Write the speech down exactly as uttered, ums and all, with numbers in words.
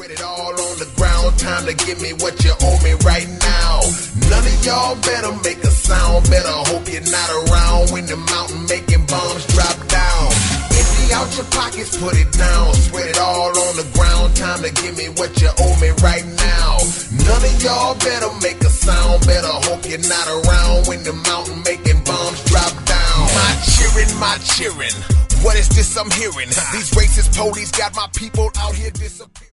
Spread it all on the ground, time to give me what you owe me right now. None of y'all better make a sound, better hope you're not around when the mountain making bombs drop down. Empty out your pockets, put it down, spread it all on the ground, time to give me what you owe me right now. None of y'all better make a sound, better hope you're not around when the mountain making bombs drop down. My cheering, my cheering, what is this I'm hearing? These racist police got my people out here disappearing.